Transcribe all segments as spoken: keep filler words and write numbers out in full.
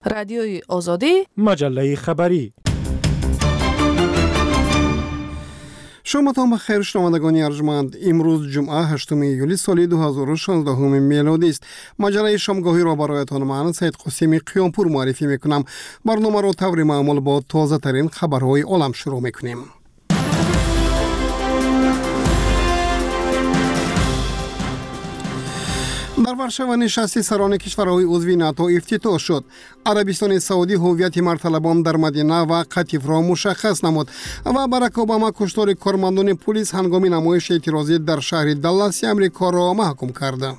رادیوی آزادی، مجله خبری. شما تا بخیر شنوندگان ارجمند. امروز جمعه هشتم ایولی سال دو هزار و شانزده میلادی است. مجله شامگاهی را برایتان من سید قاسمی قیامپور معرفی میکنم. برنامه را طور معمول با تازه ترین خبرهای عالم شروع میکنیم. در ورشوا نشست سران کشورهای عضو ناتو افتتاح شد. عربستان سعودی هویت مرطلبان در مدینه و قطیف را مشخص نمود و باراک اوباما کشتار کارمندان پلیس هنگام نمایش اعتراضی در شهر دالاس امریکا را محکوم کرد.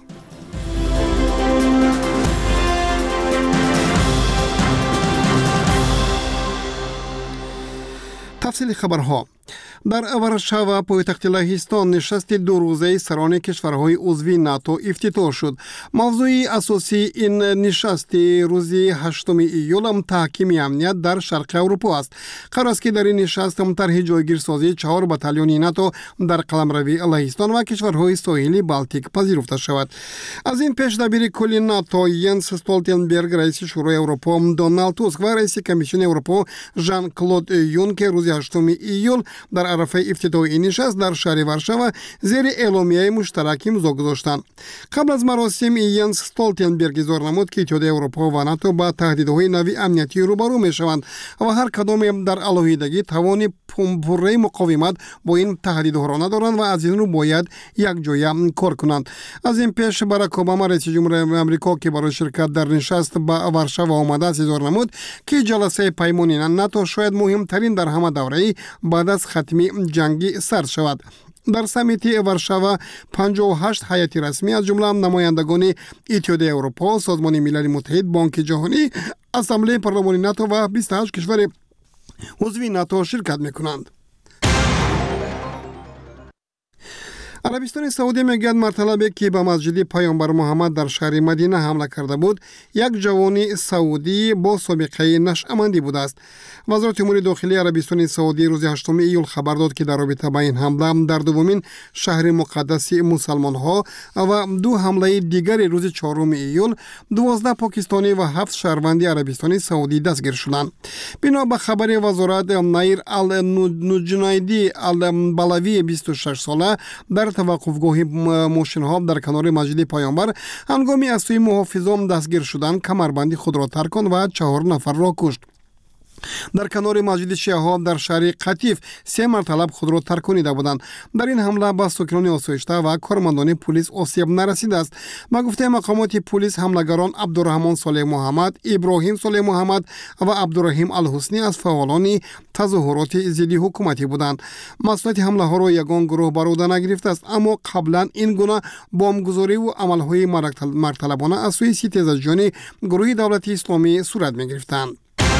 تفصیل خبرها. در ورشوا پایتخت لهستان نشست دو روزه سران کشورهای عضو ناتو افتتاح شد. موضوع اساسی این نشست روز هشتم ایول تحکیم امنیت در شرق اروپا است. قرار است که در این نشست طرح جایگیرسازی چهار بتالون ناتو در قلمروی لهستان و کشورهای ساحلی بالتیک پذیرفته شود. از این پیش دبیر کل ناتو ینس استولتنبرگ، رئیس شورای اروپا دونالد توسک و رئیس کمیسیون اروپا ژان کلود یونکر روز هشتم ایول در عرفه افتتاح این نشست در شهر ورشوا زیر اعلامیه مشترک امضا گذاشتند. قبل از مراسم ینس استولتنبرگ اظهار نمود که اتحادیه اروپا و ناتو با تهدیدهای نوی امنیتی روبرو میشوند و هر کدام در علیحدگی توان پره مقاومت با این تهدیدها را ندارند و از این رو باید یک جای کار کنند. از این پیش باراک اوباما رئیس جمهور آمریکا که برای شرکت در نشست با ورشوا آمده است اظهار نمود که جلسه پیمانی ناتو شاید مهمترین در همه دوره بعد از ختم جنگی سرد شود. در سمیت ورشوا پنجاه و هشت هیئت رسمی از جمله نمایندگان اتحادیه اروپا، سازمان ملل متحد، بانک جهانی، اسامبله پارلمانی ناتو و بیست و هشت کشور عضو ناتو شرکت میکنند. عربستان سعودی میگوید مرطلبی که به مسجد پیامبر محمد در شهر مدینه حمله کرده بود یک جوان سعودی با سابقه نشأمندی بوده است. وزارت امور داخلی عربستان سعودی روز هشتم ایول خبر داد که در رابطه با این حمله در دومین شهر مقدس مسلمان ها و دو حمله دیگر روز چهارم ایول دوازده پاکستانی و هفت شهروند عربستان سعودی دستگیر شدند. بنا به خبر وزارت، نایر النجنیدی البلاوی بیست و شش ساله در توقفگاه ماشین ها در کنار مسجد پیامبر هنگامی از سوی محافظان دستگیر شدن کمربند خود را ترک کرد و چهار نفر را کشت. در کنار مسجد شیعه ها در شهر قطیف سه مرطلب خود را ترک کنیده بودند. در این حمله به ساکنان آسایشته و کارمندان پلیس آسیب نرسیده است. با گفته مقامات پلیس، حملگران عبدالرحمن صالح محمد، ابراهیم صالح محمد و عبدالرحیم الحسنی از فعالان تظاهرات ضد حکومتی بودند. مسئولیت حمله ها را یگان گروه بر عهده نگرفته است، اما قبلا این گونه بمبگذاری و عملهای مرطلبانه از سوی ستیزجویان گروه دولت اسلامی صورت می‌گرفتند.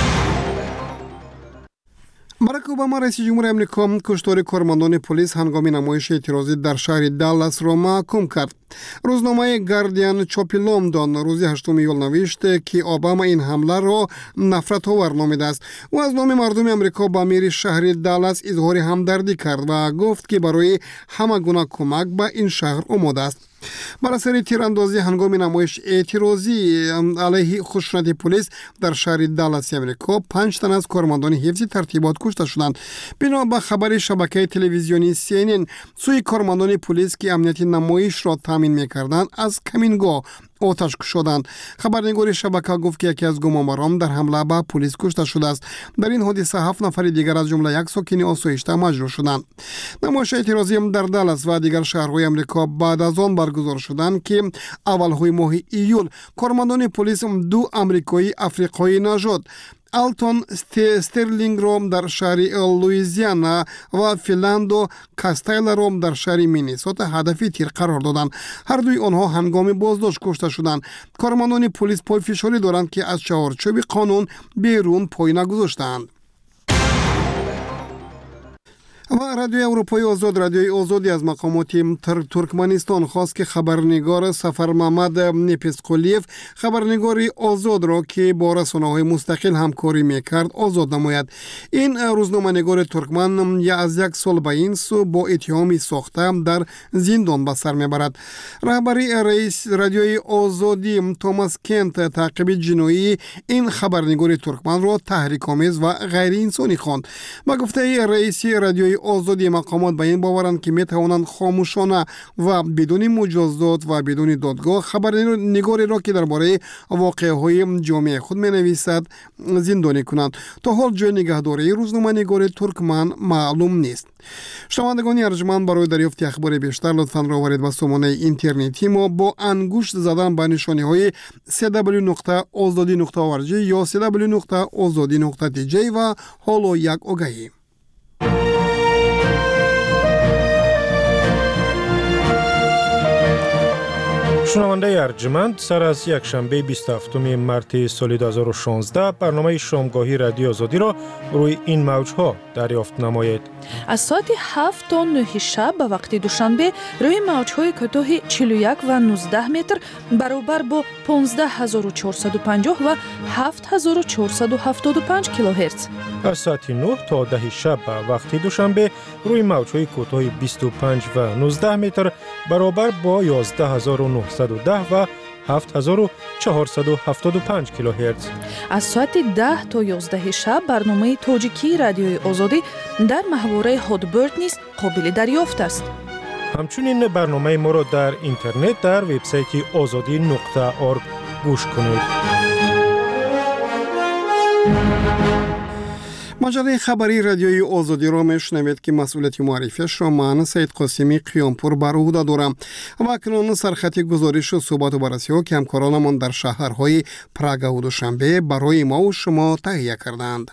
باراک اوباما رئیس جمهور آمریکا کشتار کارمندان پلیس هنگام نمایش اعتراضی در شهر دالاس را محکوم کرد. روزنامه گاردین چاپ لندن روز هشتم ایول نوشت که اوباما این حمله را نفرت آور نامیده است و از نام مردم آمریکا با امیر شهر دالاس اظهار همدردی کرد و گفت که برای همه گونه کمک به این شهر آماده است. بر اثر تیراندازی هنگام نمایش اعتراضی علیه خشونت پلیس در شهر دالاس آمریکا پنج تن از کارمندان حفظ ترتیبات کشته شدند. بنا به خبر شبکه تلویزیونی سی ان ان، سوی کارمندان پلیس که امنیت نمایش را تامین می‌کردند از کمینگاه آتش شدند. خبرنگار شبکه گفت که یکی از گمانبران در حمله به پلیس کشته شده است. در این حادثه هفت نفر دیگر از جمله یک ساکن آسایشته مجروح شدند. نمایش اعتراضی در دالاس و دیگر شهرهای آمریکا بعد از آن برگزار شدند که اولهای ماه ایول کارمندان پلیس دو آمریکایی افریقایی نژاد آلتون استرلینگ روم در شهر لوئیزیانا و فیلاندو کاستایل روم در شهر مینیسوتا هدفی تیر قرار دادند. هر دوی آنها هنگام بازداشت کشته شدند. کارمندان پلیس پای فشاری دارند که از چهارچوب قانون بیرون پای نگذاشتند. و رادیوی اروپای آزاد رادیوی آزادی از مقامات ترکمنستان خواست که خبرنگار سفر محمد نپسقلیف خبرنگاری آزاد را که با رسانه‌های مستقل همکاری میکرد آزاد نماید. این روزنامه‌نگار ترکمن یا از یک سال به این سو با اتهامی ساخته در زندان به سر میبرد. رهبری رئیس رادیوی آزادی توماس کنت تعقیب جنایی این خبرنگار ترکمن را تحریک‌آمیز و غیر انسانی خواند. با گفته رئیس رادیوی آزادی مقامات به این باورند که میتوانند خاموشانه و بدون مجازات و بدون دادگاه خبرنگاری را که درباره واقعه‌های جامعه خود مینویسد زندانی کنند. تا حال جای نگهداری روزنامه‌نگار ترکمن معلوم نیست. شنوندگان ارجمند، برای دریافت اخبار بیشتر لطفاً راهبرید به سامانه اینترنتی ما با انگشت زدن به نشانه‌های سی دبلیو نقطه آزادی نقطه او ار جی یا سی دبلیو نقطه آزادی نقطه دی جی و حالا یک آگهی. شنونده ارجمند، سر از یک شنبه بیست و هفتم مارس سال دو هزار و شانزده برنامه شامگاهی رادیو آزادی را روی این موج‌ها دریافت نمایید. از ساعت هفت تا نه شب به وقت دوشنبه روی موج‌های کوتاه چهل و یک و نوزده متر برابر با پانزده هزار و چهارصد و پنجاه و هفت هزار و چهارصد و هفتاد و پنج کیلوهرتز. از ساعت نه تا ده شب به وقت دوشنبه روی موج‌های کوتاه بیست و پنج و نوزده متر برابر با یازده هزار و نهصد و ده و هفت هزار و چهارصد و هفتاد و پنج کیلوهرتز. از ساعت ده تا یازده شب برنامه تاجیکی رادیوی آزادی در محوره هادبرد نیز قابل دریافت است. همچنین برنامه ما را در اینترنت در وبسایت آزادی نقطه اورگ گوش کنید. مجله خبری رادیوی آزادی را میشنوید که مسئولیت معرفیش را من سید قاسمی قیامپور بر عهده دارم و اکنون سرخط گزارش و صحبت و بررسی ها که همکارانمان در شهرهای پراگ و دوشنبه برای ما و شما تهیه کردند.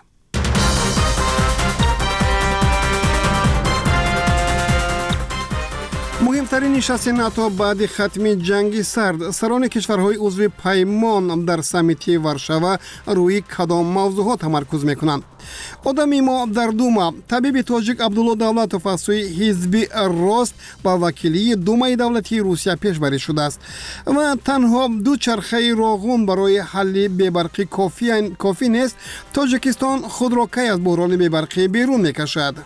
مهمترین نشست ناتو بعد ختم جنگ سرد، سران کشورهای عضو پیمان در سمیت وارشاوا روی کدام موضوعات تمرکز میکنند؟ آدمی ما در دوما طبیب تاجیک عبدالله دولتوف از سوی حزب راست با وکیلی دومای دولتی روسیه پیشبری شده است و تنها دو چرخه راغون برای حل بی‌برقی کافی کافی نیست. تاجیکستان خود را کی از بحران بی‌برقی بیرون میکشد؟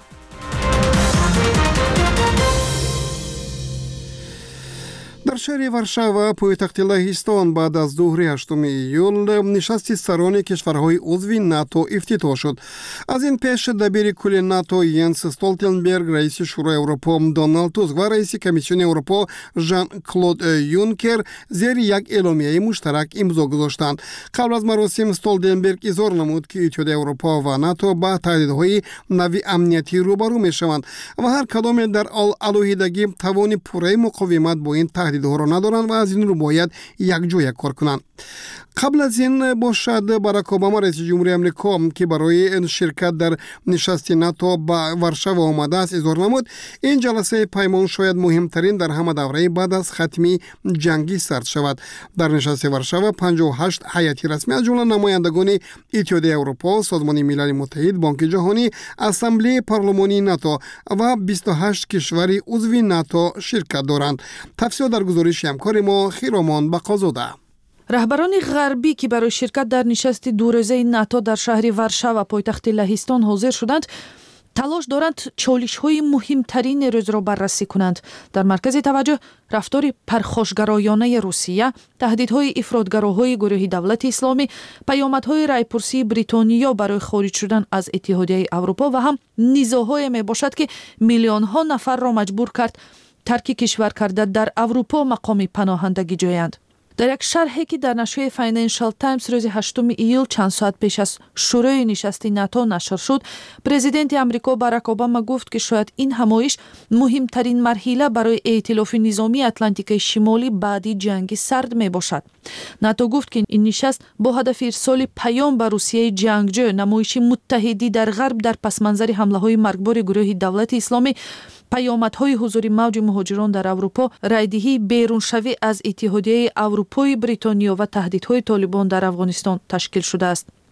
در شهر وارشاوا پایتخت لهستان بعد از ظهر هشتم ایول نشست سران کشورهای عضو ناتو افتتاح شد. از این پیش دبیر کل ناتو ینس استولتنبرگ، رئیس شورای اروپا دونالد توسک و رئیس کمیسیون اروپا ژان کلود یونکر زیر یک اعلامیه مشترک امضا گذاشتند. قبل از مراسم استولتنبرگ اظهار نمود که اتحادیه اروپا و ناتو با تهدیدهای نوی امنیتی روبرو میشوند و هر کدام در علیحدگی توان پوره مقاومت با این تهدیدها را ندارند و از این رو باید یک جای کار کنند. قبل از این باشد باراک اوباما رئیس جمهوری آمریکا که برای شرکت در نشست ناتو با وارشاوا آمده است اظهار نمود این جلسه پیمان شاید مهمترین در همه دوره بعد از ختم جنگی سرد شود. در نشست وارشاوا پنجاه و هشت هیئت رسمی از جمله نمایندگان اتحادیه اروپا، سازمان ملل متحد، بانک جهانی، اسامبله پارلمانی ناتو و بیست و هشت کشور عضو ناتو شرکت دارند. تفصیل در گزارش همکار ما خیرامان بقازاده. رهبران غربی که برای شرکت در نشست دو روزه ناتو در شهر وارشاوا پایتخت لهستان حاضر شدند، تلاش دارند چالش‌های مهمترین روز را بررسی کنند. در مرکز توجه رفتار پرخاشگرایانه روسیه، تهدیدهای افراطگراهای گروه دولت اسلامی، پیامدهای رایپرسی بریتانیا برای خارج شدن از اتحادیه اروپا و هم نزاع‌های میباشد که میلیون‌ها نفر را مجبور کرد ترک کشور کرده در اروپا مقام پناهندگی جویند. در یک شرحی که در نشریه فاینانشال تایمز روز هشتم ایول چند ساعت پیش از شروع نشست ناتو نشر شد، پرزیدنت آمریکا باراک اوباما گفت که شاید این همایش مهمترین مرحله برای ائتلاف نظامی اتلانتیک شمالی بعد جنگ سرد می باشد. ناتو گفت که این نشست با هدف ارسال پیام به روسیه جنگجو، نمایش متحدی در غرب در پس منظر حمله های مرگبار گروه دولت اسلامی، پیامدهای حضور موج مهاجران در اروپا، رایدهی بیرونشوی از اتحادیه اروپای بریتانیا و تهدیدهای طالبان در افغانستان تشکیل شده است.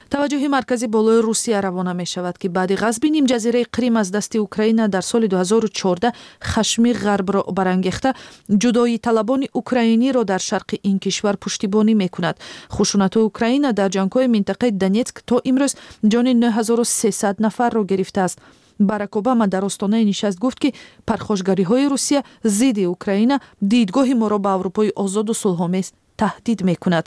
таваҷҷӯҳи маркази болои Русия равона мешавад, ки баъди ғасби нимҷазираи Крим аз дасти Украина дар соли ду ҳазору чорда хашми ғарбро барангехта, ҷудоиталабони украиниро дар шарқи ин кишвар пуштибонӣ мекунад. хушунатҳои Украина дар ҷангҳои минтақаи Донецк то имрӯз ҷони нӯ ҳазору сесад нафарро гирифтааст. Барак Обама дар остонаи нишаст гуфт, ки пархошгариҳои Русия зидди Украина дидгоҳи моро ба Аврупои озоду сулҳомез таҳдид мекунад.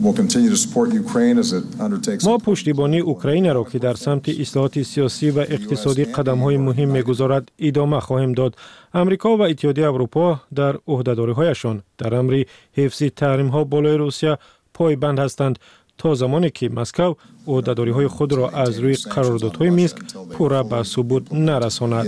мо пуштибонии Украинаро, ки дар самти ислоҳоти сиёсӣ ва иқтисодӣ қадамҳои муҳим мегузорад, идома хоҳем дод. амрико ва иттиҳодияи Аврупо дар ӯҳдадориҳояшон дар амри ҳифзи таҳримҳо болои Русия пойбанд ҳастанд то замоне ки Москав ӯҳдадориҳои худро аз рӯи қарордодҳои Минск пурра ба субут нарасонад.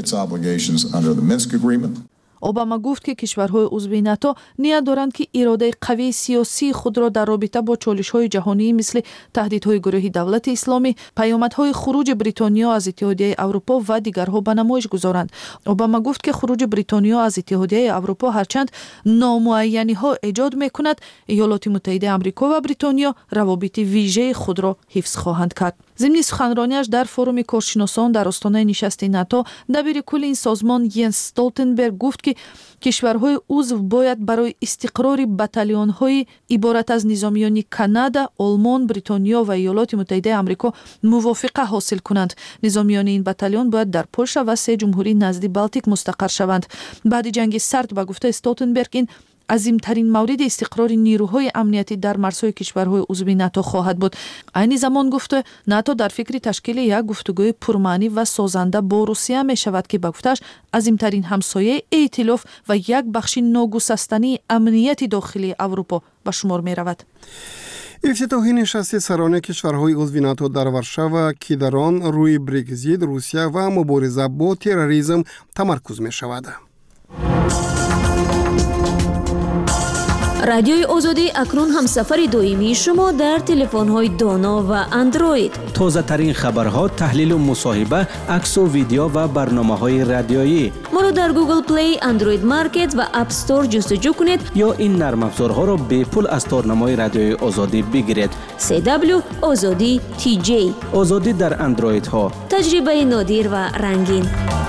Обама гуфт, ки кишварҳои узви НАТО ният доранд, ки иродаи қавии сиёсии худро дар робита бо чолишҳои ҷаҳонӣ мисли таҳдидҳои гурӯҳи давлати исломӣ, паёмадҳои хуруҷи Бритониё аз Иттиҳодияи Аврупо ва дигарҳо ба намоиш гузоранд. Обама гуфт, ки хуруҷи Бритониё аз Иттиҳодияи Аврупо ҳарчанд номуайяниҳо эҷод мекунад, Иёлоти Муттаҳидаи Амрико ва Бритониё равобити вижеи худро ҳифз хоҳанд кард. зимни суханронияш дар форуми коршиносон дар остонаи нишасти НАТО дабири кулли ин созмон Йенс Столтенберг гуфт, ки кишварҳои узв бояд барои истиқрори баталионҳои иборат аз низомиёни Канада, Олмон, Бритониё ва Иёлоти Муттаҳидаи Амрико мувофиқа ҳосил кунанд. Низомиёни ин баталион бояд дар Полша ва се ҷумҳурии назди Балтик мустақар шаванд. баъди ҷанги сард, ба гуфтаи Столтенберг, ин азимтарин мавриди истиқрори нирӯҳои амниятӣ дар марзҳои кишварҳои узви НАТО хоҳад буд. айни замон гуфта, НАТО дар фикри ташкили як гуфтугӯи пурмаънӣ ва созанда бо Русия мешавад, ки ба гуфташ азимтарин ҳамсояи эътилоф ва як бахши ногусастании амнияти дохилии Аврупо ба шумор меравад. ифтитоҳи нишасти сарони кишварҳои узви НАТО дар Варшава, ки дар он рӯи Брекзит, Русия ва мубориза бо терроризм тамаркуз мешавад. радиои озодӣ акнун ҳамсафари доимии шумо дар телефонҳои доно ва андроид. тозатарин хабарҳо, таҳлилу мусоҳиба, аксу видео ва барномаҳои радиоӣ. моро дар Google Play, Android Market ва App Store ҷустуҷӯ кунед ё ин нармафзорҳоро бепул аз торнамои радиои озодӣ бигиред. си дабл ю озодӣ ти ҷей. озодӣ дар андроидҳо. таҷрибаи нодир ва рангин.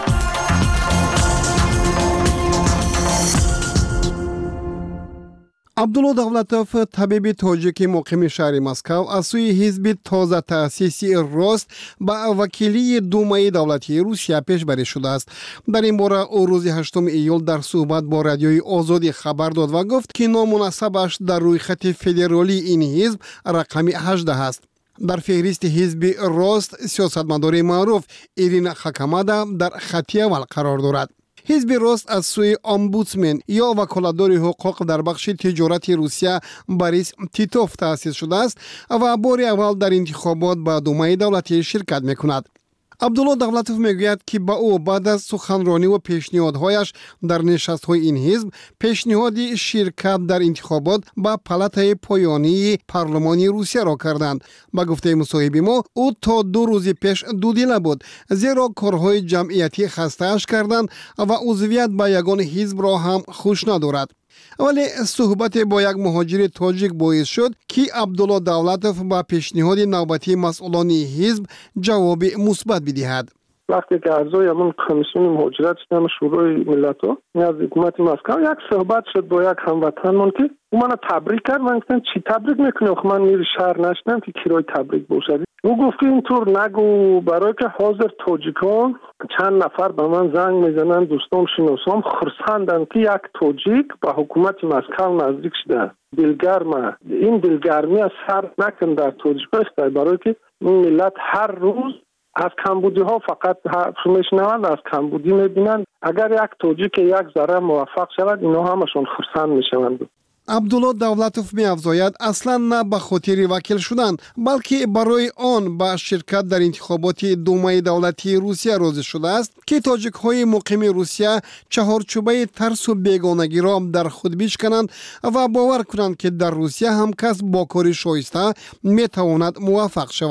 абдулло давлатов, табиби тоҷики муқими шаҳри Москав, аз сӯи ҳизби тоза таъсиси Рост ба вакилии Думаи давлатии Русия пешбарӣ шудааст. Дар ин бора ӯ рӯзи ҳаштуми июл дар суҳбат бо радиои Озодӣ хабар дод ва гуфт, ки номунасабаш дар рӯйхати федералии ин ҳизб рақами ҳаждаҳ аст. дар феҳристи ҳизби Рост сиёсатмадори маъруф Ирина Хакамада дар хати аввал қарор дорад. ҳизби Рост аз сӯи омбудсмен ё ваколатдори ҳуқуқ дар бахши тиҷорати Русия Борис Титов таъсис шудааст ва бори аввал дар интихобот ба Думаи давлатӣ ширкат мекунад. абдулло давлатов мегӯяд, ки ба ӯ баъд аз суханрониву пешниҳодҳояш дар нишастҳои ин ҳизб пешниҳоди ширкат дар интихобот ба палатаи поёнии парлумони Русияро карданд. ба гуфтаи мусоҳиби мо, ӯ то ду рӯзи пеш дудила буд, зеро корҳои ҷамъиятӣ хастааш карданд ва узвият ба ягон ҳизбро ҳам хуш надорад. вале суҳбате бо як муҳоҷири тоҷик боис шуд, ки Абдулло Давлатов ба пешниҳоди навбатии масъулони ҳизб ҷавоби мусбат бидиҳад. وقتی که اعضای همون کمیسیون مهاجرت شدم شورای ملت‌ها از حکومت مسکو یک صحبت شد با یک هموطنمون که او منو تبریک کرد. من گفتم چی تبریک میکنی؟ خب من میری شهر نشدم که کرای تبریک باشه. او گفت اینطور نگو، برای که حاضر تاجیکان چند نفر به من زنگ میزنن، دوستام شناسام خرسندن که یک تاجیک به حکومت مسکو نزدیک شده. دلگرمه. این دلگرمی از سر نکن در تاجیکستان، برای که این ملت هر روز از کمبودی ها فقط میشنوند، از کمبودی میبینند. اگر یک توجیه که یک ذره موفق شود، اینا همشون خرسند میشوند. абдулло давлатов меафзояд, аслан на ба хотири вакил шудан, балки барои он ба ширкат дар интихоботи Думаи давлатии Русия розӣ шудааст, ки тоҷикҳои муқими Русия чаҳорчӯбаи тарсу бегонагиро дар худ бишкананд ва бовар кунанд, ки дар Русия ҳам кас бо кори шоиста метавонад муваффақ шавад.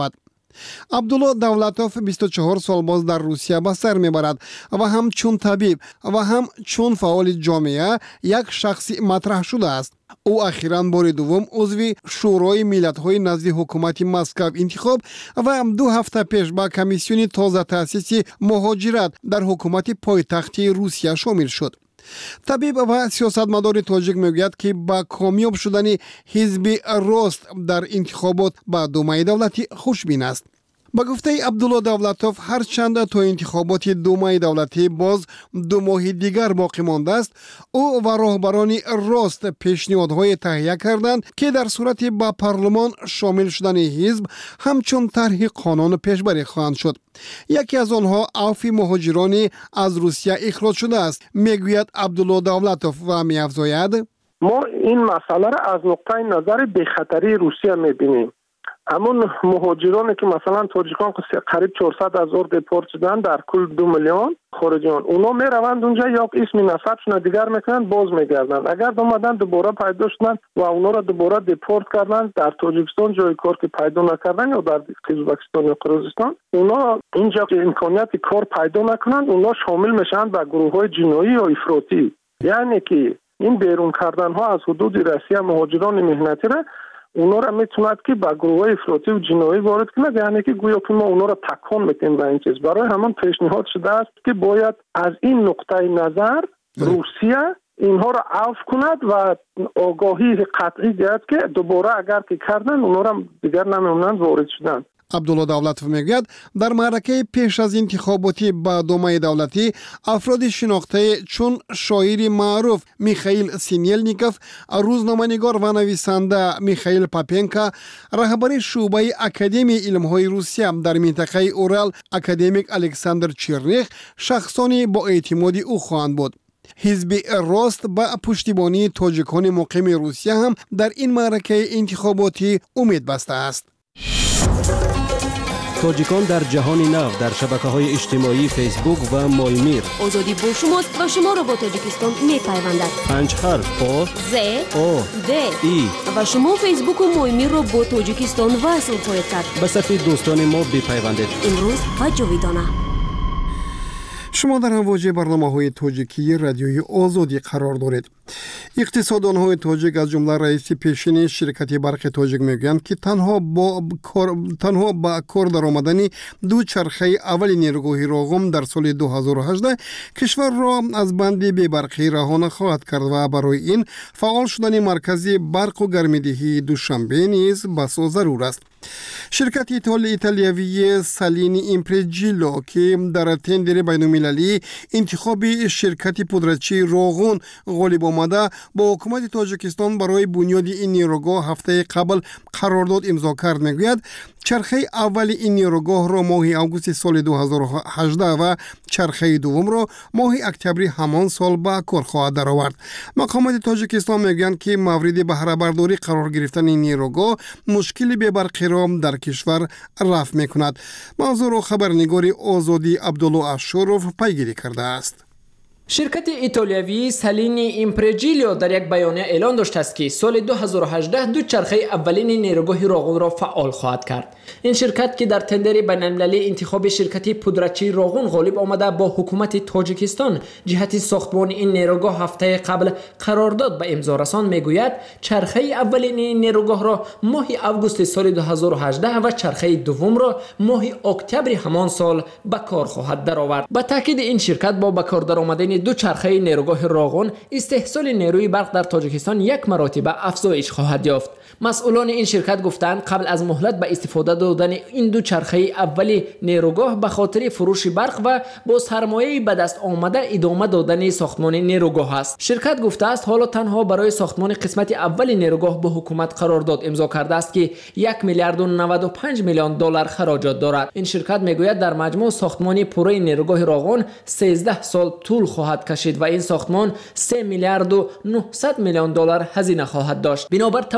عبدالله دولتوف بیست و چهار سال باز در روسیه به سر میبرد و هم چون طبیب و هم چون فعال جامعه یک شخصی مطرح شده است. او اخیراً بار دوم عضو شورای ملت‌های نزد حکومت مسکو انتخاب و دو هفته پیش به کمیسیون تازه تأسیس مهاجرت در حکومت پایتختی روسیه شامل شد. طبیب و سیاستمدار تاجیک میگوید که با کامیاب شدن حزب راست در انتخابات به دومای دولتی خوشبین است. با گفته عبدالله دولتوف هرچند تا انتخابات دومای دولتی باز دو ماه دیگر باقی مانده است، او و راهبران راست پیشنهادهای تهیه کردند که در صورت با پارلمان شامل شدن حزب همچون طرح قانون پیشبری خواهند شد. یکی از آنها عفو مهاجران از روسیه اخراج شده است، میگوید عبدالله دولتوف و می‌افزاید: ما این مسئله را از نقطه نظر بی‌خطری روسیه می‌بینیم. همون مهاجرانی که مثلا تاجیکان که قریب چهارصد هزار دیپورت شدن در کل دو میلیون خارجیان، اونا میروند اونجا یا اسم نسبشون دیگر میکنن باز میگردن. اگر اومدن دوباره پیدا شدن و اونا را دوباره دیپورت کردن در تاجیکستان جای کار که پیدا نکردن یا در ازبکستان یا قرقیزستان، اونا اینجا که امکانیت کار پیدا نکنند اونا شامل میشن به گروه های جنایی یا افراطی. یعنی که این بیرون کردن ها از حدود روسیه مهاجران مهنتی را اونا را میتوند که با گروه افراطی و جنایی وارد کند، یعنی که گویا که ما اونا را تکان میتیم به این چیز. برای همان پیشنهاد شده است که باید از این نقطه نظر روسیه اینها را عفو کند و آگاهی قطعی دهد که دوباره اگر که کردن اونا را دیگر نمیمونند وارد شدن. عبدالله دولتوف میگوید در معرکه پیش از انتخاباتی به دومای دولتی افراد شناخته چون شاعر معروف میخائیل سینیلنیکوف، روزنامه‌نگار و نویسنده میخائیل پاپنکا، رهبر شعبه اکادمی علم‌های روسیه در منطقه اورال اکادمیک الکساندر چرنیخ شخصانی با اعتماد او خواهند بود. حزب راست با پشتیبانی تاجیکان مقیم روسیه هم در این معرکه انتخاباتی امید بسته است. تاجیکان در جهان نو در شبکه‌های اجتماعی فیسبوک و مایمیر. آزادی با شماست و شما را با تاجیکستان می‌پیوندد. پنج حرف آ ز او د ای و شما فیسبوک و مایمیر را با تاجیکستان وصل خواهید کرد. به صفحه دوستان ما بپیوندید. امروز و جاویدانه. شما در امواج برنامه‌های تاجیکی رادیوی آزادی قرار دارید. اقتصاددان‌های تاجیک از جمله رئیس پیشین شرکت برق تاجیک میگویند که تنها با کار تنها با کار درآمدن دو چرخه اول نیروگاه راغم در سال دو هزار و هجده کشور را از بند بی برقی رها خواهد کرد و برای این فعال شدن مرکزی برق و گرمایدهی دوشنبه نیز بسا ضرور است. شرکت ایتالیایی سالینی ایمپرجیلو که در تندر بین‌المللی انتخاب شرکت پودرچی راغون غالب آمده با حکومت تاجیکستان برای بنیاد این نیروگاه هفته قبل قرارداد امضا کرد میگوید چرخه اول این نیروگاه را ماه اوگوست سال دو هزار و هجده و چرخه دوم را ماه اکتبر همان سال به کار خواهد درآورد. مقامات تاجیکستان میگویند که مورد بهره برداری قرار گرفتن این نیروگاه مشکل بی برقی را در کشور رفع میکند. موضوع را خبرنگار آزادی عبدالله اشروف پیگیری کرده است. شرکت ایتالیایی سالینی ایمپرجیلو در یک بیانیه اعلام داشته است که سال دو هزار و هجده دو چرخه اولین نیروگاه راغون را فعال خواهد کرد. این شرکت که در تندر بین‌المللی انتخاب شرکت پودرچی راغون غالب آمده با حکومت تاجیکستان جهت ساختمان این نیروگاه هفته قبل قرارداد به امضا رساند میگوید چرخه اولین نیروگاه را ماه اوگوست سال دو هزار و هجده و چرخه دوم را ماه اکتبر همان سال به کار خواهد درآورد. با تاکید این شرکت با به کار درآمدن دو چرخه نیروگاه راغون استحصال نیروی برق در تاجیکستان یک مراتبه افزایش خواهد یافت. مسئولان این شرکت گفتند قبل از مهلت به استفاده دادن این دو چرخه اولی نیروگاه به خاطر فروش برق و با سرمایه به دست آمده ادامه دادن ساختمان نیروگاه است. شرکت گفته است حالا تنها برای ساختمان قسمت اول نیروگاه با حکومت قرارداد امضا کرده است که یک میلیارد و نود و پنج میلیون دلار خراجات دارد. این شرکت میگوید در مجموع ساختمان پوره نیروگاه راغون سیزده سال طول خواهد کشید و این ساختمان سه میلیارد و نهصد میلیون دلار هزینه خواهد داشت. بنابر توافقات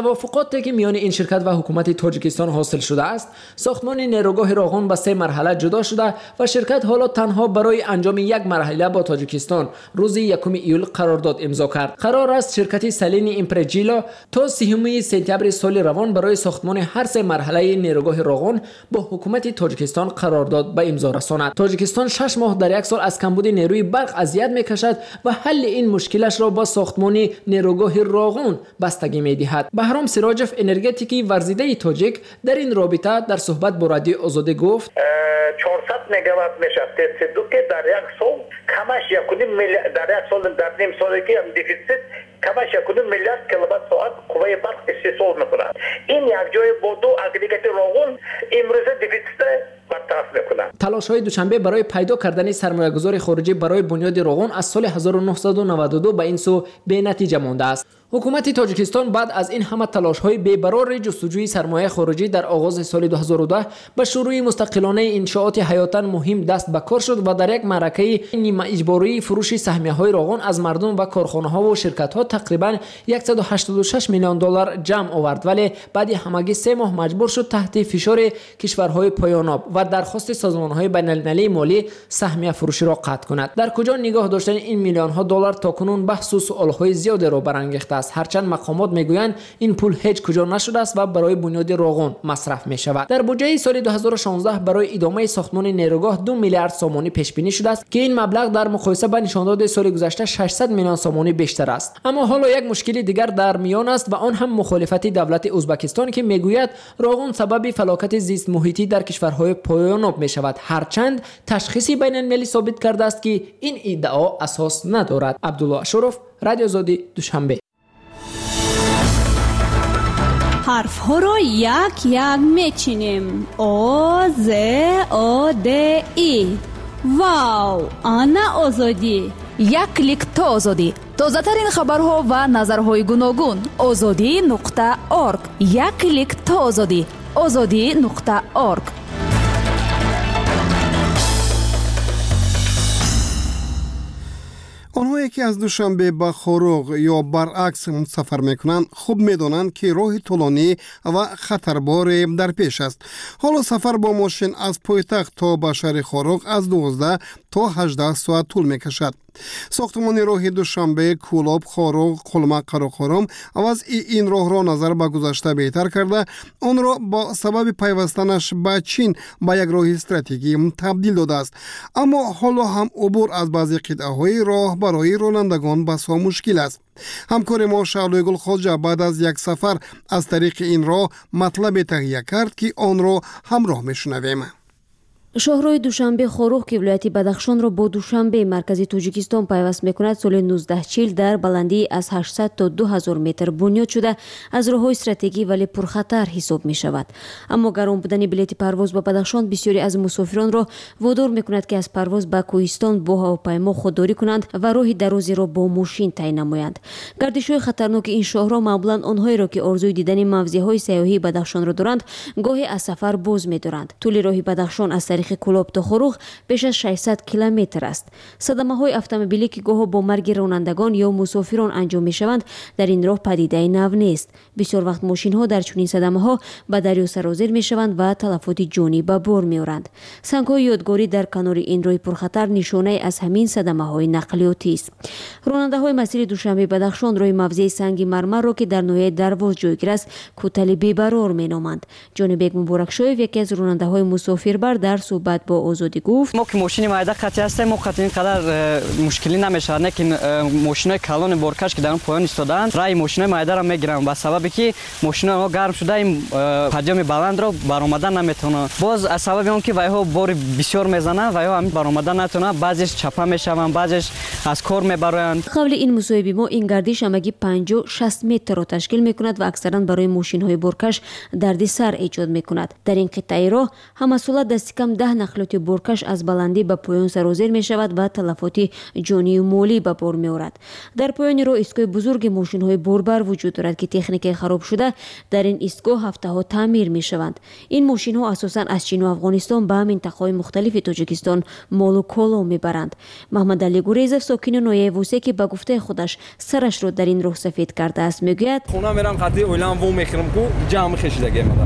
توافقاتی که میان این شرکت و حکومت تاجیکستان حاصل شده است، ساختمان نیروگاه راغون به سه مرحله جدا شده و شرکت حالا تنها برای انجام یک مرحله با تاجیکستان روز یکم ایول قرارداد امضا کرد. قرار است شرکت سلین امپرجیلا تا سیوم سپتامبر سال روان برای ساختمان هر سه مرحله نیروگاه راغون با حکومت تاجیکستان قرارداد به امضا رساند. تاجیکستان شش ماه در یک سال از کمبود نیروی برق اذیت میکشد و حل این مشکلش را با ساختمان نیروگاه راغون بستگی میدهد. بهرام سراجف، انرژتیکی ورزیده تاجیک، در این رابطه در صحبت با رادیو آزادی گفت چهارصد مگاوات میشه تست که در یک سال کمش یک میلیارد در یک سال در نیم سالی که هم دیفیسیت کمش یک میلیارد کیلووات ساعت قوه برق استحصال میکنه. این یک جای با دو اگریگات راغون امروز دیفیسیت برطرف میکنه. تلاش های دوشنبه برای پیدا کردن سرمایه گذار خارجی برای بنیاد راغون از سال هزار و نهصد و نود و دو به این سو به نتیجه مانده است. حکومت تاجیکستان بعد از این همه تلاش های بی‌قرار جستجوی سرمایه خارجی در آغاز سال دو هزار و ده به شروع مستقلانه انشاءات حیاتاً مهم دست به کار شد و در یک معرکه نیمه اجباری فروش سهمیه های راغون از مردم و کارخانه ها و شرکت ها تقریباً صد و هشتاد و شش میلیون دلار جمع آورد، ولی بعد همگی سه ماه مجبور شد تحت فشار کشورهای پایاناب و درخواست سازمان های بین المللی مالی سهمیه فروشی را قطع کند. در کجا نگاه داشتن این میلیون ها دلار تاکنون بحث و سوال های زیادی را برانگیخته است. هرچند مقامات میگویند این پول هیچ کجا نشده است و برای بنیاد راغون مصرف می شود. در بودجه سال دو هزار و شانزده برای ادامه ساختمان نیروگاه دو میلیارد سومانی پیش بینی شده است که این مبلغ در مقایسه با نشانداد سال گذشته ششصد میلیون سومانی بیشتر است. اما حالا یک مشکل دیگر در میان است و آن هم مخالفت دولت ازبکستان که میگوید راغون سبب فلاکت زیست محیطی در کشورهای پایاناب می شود، هرچند تشخیصی بین المللی ثابت کرده است که این ادعا اساس ندارد. عبدالله اشرف، رادیو آزادی، دوشنبه. حرف ها را یک یک میچینیم. او ز او د ای. واو، آنا آزادی. یک کلیک تا آزادی. تازه ترین خبرها و نظرهای گوناگون. آزادی نقطه اورگ. یک کلیک تا آزادی. آزادی نقطه اورگ. آنهایی که از دوشنبه به خوروغ یا برعکس سفر میکنند خوب میدانند که راه طولانی و خطربار در پیش است. حالا سفر با ماشین از پایتخت تا به شهر خوروغ از دوازده تا هجده ساعت طول میکشد. ساختمان راه دوشنبه کولاب خوروغ قلمق قراقرم از این راه را نظر به گذشته بهتر کرده آن را با سبب پیوستنش به چین به یک راه استراتژیکی تبدیل داده است. اما حالا هم عبور از بعضی قطعه‌های راه برای رانندگان بسیار مشکل است. همکار ما شعله گل خواجه بعد از یک سفر از طریق این راه مطلب تهیه کرد که آن را همراه میشنویم. شاهراه دوشنبه خوروغ که ولایت بدخشان را با دوشنبه مرکزی تاجیکستان پیوست میکند سال نوزده چهل در بلندی از هشتصد تا دو هزار متر بنیاد شده از راههای استراتژیکی ولی پرخطر حساب می شود. اما گران بودن بلیط پرواز به بدخشان بسیاری از مسافران را وادار میکند که از پرواز به کوهستان با هواپیما خودداری کنند و راه درازی را با ماشین طی نمایند. گردش‌های خطرناک این شاهراه معمولا آنهایی را که آرزوی دیدن موضع‌های سیاحی بدخشان را دارند گاهی از سفر باز می‌دارند. طول راه بدخشان از کولاب تا خوروغ بیش از ششصد کیلومتر است. صدمه های اتومبیلی که گاه با مرگ رانندگان یا مسافران انجام می شوند در این راه پدیده نو نیست. بسیار وقت ماشین ها در چنین صدمه ها به دریا سرازیر می شوند و تلفات جانی به بار می آورند. سنگ های یادگاری در کنار این راه پرخطر نشانه از همین صدمه های نقلیاتی است. راننده های مسیر دوشنبه بدخشان راه موضع سنگ مرمر را که در ناحیه درواز جایگیر است کوتل بی‌برار می نامند. جان بیگ مبارک شایف یکی از راننده های مسافربر در بعد با آزادی گفت ما که ماشین مایده قطعی هستیم ما قطعی اینقدر مشکلی نمیشه نه که ماشینای کلان بارکش که در اون پایان ایستادن رای ماشینای مایده را میگیرن با سببی که ماشینا ها گرم شده این پجام بلند را برآمدن نمیتونه باز از سبب اون که وایها بار بسیار میزنه وایها همین برآمدن نتونه بعضیش چپه میشون بعضیش از کار میبرن. قبل این مصاحبه ما این گردش همگی پنجاه شصت متر را تشکیل میکند و اکثرا برای ماشین های بارکش دردسر ایجاد میکند. در این قطعه راه همسوله دست کم ده نقلیات بارکش از بلندی به پایان سرازیر می شود و تلفات جانی و مالی به بار می آورد. در پایان راه ایستگاه بزرگ ماشین های باربر وجود دارد که تکنیک خراب شده در این ایستگاه هفته ها تعمیر می شوند. این ماشین ها اساساً از چین و افغانستان به منطقه های مختلف تاجیکستان مال و کالا می برند. محمد علی گریزف ساکن نویه ووسه که به گفته خودش سرش رو در این راه سفید کرده است میگوید خونه میرم قضیه اویلام وو میخرم کو جام خشیدگی مدام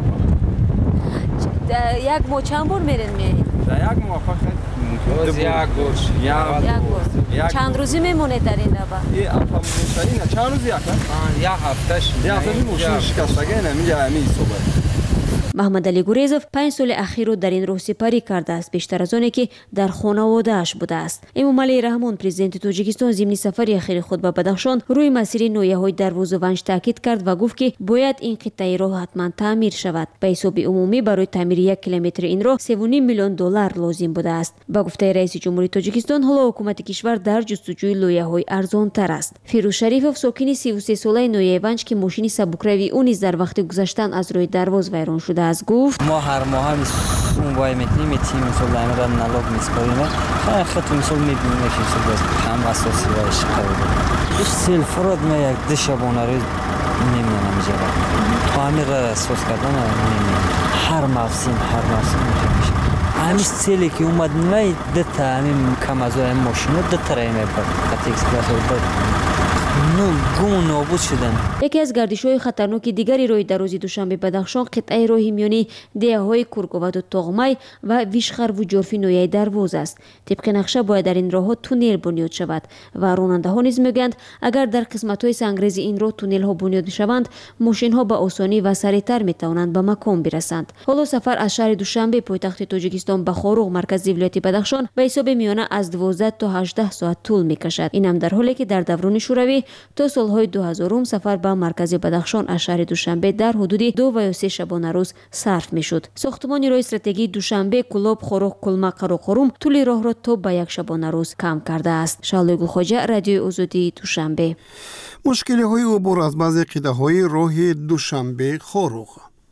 یک مو چند بار میرین می در یک مو روز یک گوش یک گوش چند روزی میمونه در این راه یه افام مشتری نه چند روزی یک یک هفتهش یک هفته مشتری شکستگی نمیگه می صبح محمد علی گوریزوف پنج سال اخیر رو در این راه سپری کرده است بیشتر از آنی که در خانواده‌اش بوده است. امومعلی رحمان پرزیدنت تاجیکستان ضمن سفر اخیر خود به بدخشان روی مسیر نویه‌های دروازه‌ونج تاکید کرد و گفت که باید این قطعه راه حتما تعمیر شود. به حساب عمومی برای تعمیر یک کیلومتر این راه سه و نیم میلیون دلار لازم بوده است. با گفته رئیس جمهوری تاجیکستان حالا حکومت کشور در جستجوی لایه‌های ارزان‌تر است. فیروز شریفوف ساکن سی و سه ساله نویه‌ونج که ماشین سبکروی اون نیز در وقت گذشتن از روی دروازه ویران شده از گفت ما هر ماه هم اون وای میتونیم تیم مثلا دائما نالوگ میسپاریم خیلی خط مثلا میبینیم که مثلا هم اساسی وایش قراره اش سیل فرود ما یک دشبونه رو نمیدونم جواب تعمیر اساس کردن نمیدونم هر موسم هر موسم میشه همین سیلی که اومد نه ده تعمیم کم از اون ماشین ده ترایم بر خط اکسپرس نو گم نابود شدن. یکی از گردش‌های خطرناک دیگری روی دروازه دوشنبه بدخشان قطعه راه میانی دهه‌های کورکوواد و تغمای و ویشخر و جرفی نویه دروازه است. طبق نقشه باید در این راه‌ها تونل بنیاد شود و راننده‌ها نیز میگویند اگر در قسمت‌های سنگریزی این راه تونل‌ها بنیاد شوند ماشین‌ها به آسانی و سریعتر می‌توانند به مکان برسند. حالا سفر از شهر دوشنبه پایتخت تاجیکستان به خاروغ مرکز ولایت بدخشان به حساب میانه از دوازده تا هجده ساعت طول می‌کشد. این هم در حالی که در دوران شوروی تا سالهای دو هزارم سفر به مرکز بدخشان از شهر دوشنبه در حدود دو و سه شبانه روز صرف میشد. ساختمان راه استراتژی دوشنبه کلوب خروق کلما قروقروم طول راه را تا به یک شبانه روز کم کرده است. شالوی گلخواجه رادیو آزادی دوشنبه. مشکلی های عبور از بعضی قطعه های راه دوشنبه خروق.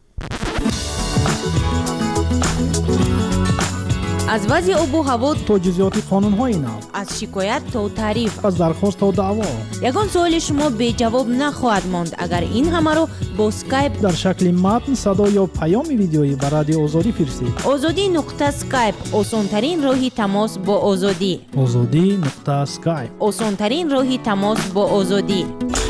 از وضع آب و هوا تا جزئیات قانون‌های نو، از شکایت تا تعریف، از درخواست تا دعوا، یگان سوال شما به جواب نخواهد ماند اگر این همه رو با اسکایپ در شکل متن، صدا یا پیام ویدیویی به رادیو آزادی فرستید. آزادی نقطه اسکایپ آسان‌ترین راه تماس با آزادی. آزادی نقطه اسکایپ آسان‌ترین راه تماس با آزادی.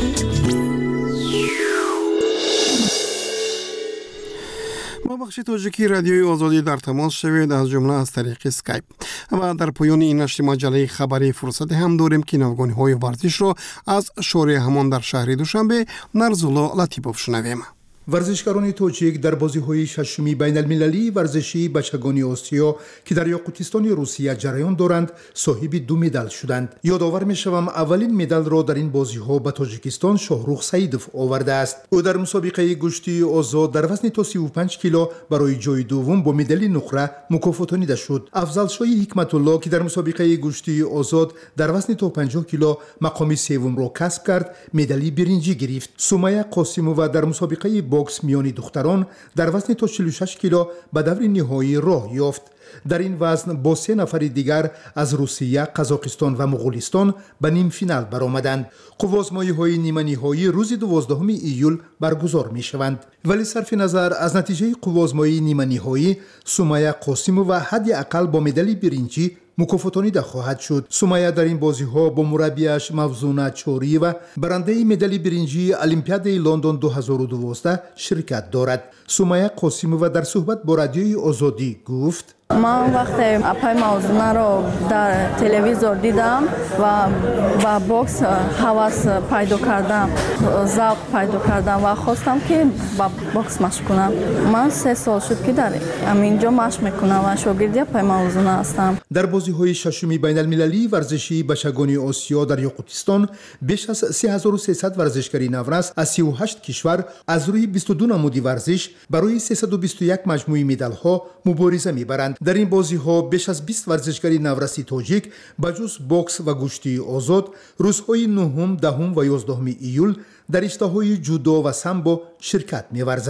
با بخش تاجیکی رادیوی آزادی در تماس شوید از جمله از طریق اسکایپ و در پایان این نشر مجله خبری فرصت هم داریم که نوگانی های ورزش را از شورای همان در شهر دوشنبه نرزولا لطیپوف شنویم. ورزشکاران تاجیک در بازی‌های ششمی بین المللی ورزشی بچگانی آسیا که در یاقوتستان روسیه جریان دارند صاحب دو مدال شدند. یادآور می‌شوم اولین مدال را در این بازی‌ها به تاجیکستان شاهروخ سعیدوف آورده است. او در مسابقه گشتی آزاد در وزن تا سی و پنج کیلو برای جای دوم با مدال نقره مکافاتانیده شد. افضل شاه حکمت الله که در مسابقه گشتی آزاد در وزن تا پنجاه کیلو مقام سوم را کسب کرد مدال برنجی گرفت. سمیه قاسمووا در مسابقه بوکس میانی دختران در وزن تا چهل و شش کیلو به دور نهایی راه یافت. در این وزن با سه نفر دیگر از روسیه، قزاقستان و مغولستان به نیم فینال برآمدند. قوازمایی‌های نیمه نهایی روز دوازدهم ایول برگزار می‌شوند. ولی صرف نظر از نتیجه قوازمایی نیمه نهایی، سمیه قاسمووا حداقل با مدال برنجی مکافاتانیده خواهد شد. سمیه در این بازی‌ها با مربیش موزونه چوری و برنده مدال برنجی المپیاد لندن دو هزار و دوازده شرکت دارد. سمیه قاسمووا در صحبت با رادیوی آزادی گفت: من وقتی اپای موزونه رو در تلویزیون دیدم و با بوکس هوس پیدا کردم، ذوق پیدا کردم و خواستم که با بوکس مشق کنم. من سه سال شد که در اینجا مشق میکنم و شاگرد اپای موزونه هستم. در بازی‌های ششمی بین المللی ورزشی بچگانی آسیا در یاقوتستان بیش از سه هزار و سیصد ورزشکاری نورس از سی و هشت کشور از روی بیست و دو نمودی ورزش برای سیصد و بیست و یک مجموعه مدال‌ها مبارزه می‌برند. در این بازی‌ها بیش از بیست ورزشکاری نورسی تاجیک بجز بوکس و گشتی آزاد روزهای نهم، دهم و یازدهم ایول در رشته‌های جودو و سامبو شرکت می‌ورزند.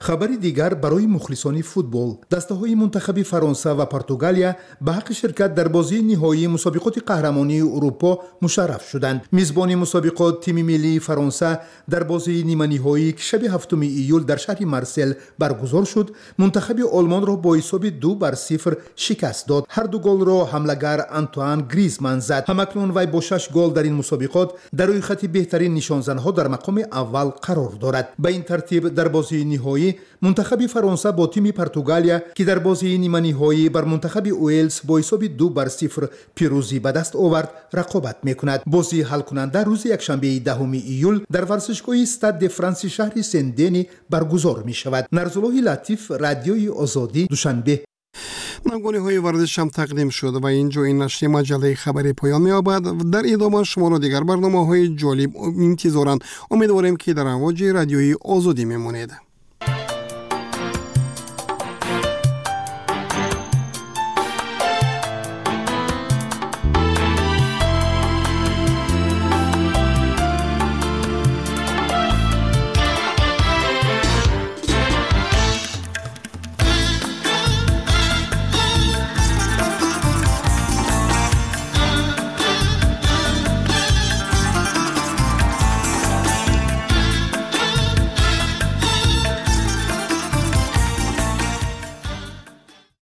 خبری دیگر برای مخلصان فوتبال، دسته‌های منتخب فرانسه و پرتغالیا به حق شرکت در بازی نهایی مسابقات قهرمانی اروپا مشرف شدند. میزبان مسابقات تیم ملی فرانسه در بازی نیمه نهایی که شب هفتم ایول در شهر مارسل برگزار شد، منتخب آلمان را با حساب دو بر صفر شکست داد. هر دو گل را حمله‌گر آنتوان گریزمان زد. همکنون وی با شش گل در این مسابقات در روی خط بهترین نشانزنها در مقام اول قرار دارد. به این ترتیب در بازی نهایی منتخب فرانسه با تیم پرتغالیا که در بازی نیمه نهایی بر منتخب ویلز با حساب دو بر صفر پیروزی به دست آورد رقابت میکند. بازی حل کننده روز یکشنبه دهم ایول در ورزشگاه استاد د فرانس شهر سندنی برگزار می شود. نرزالله لطیف، رادیوی آزادی، دوشنبه. نمگانی های ورزش هم تقدیم شد و اینجا این نشر مجله خبری پایان می‌یابد. در ادامه شما را دیگر برنامه های جالب انتظارند. امیدواریم که در امواج رادیوی آزادی میمونید.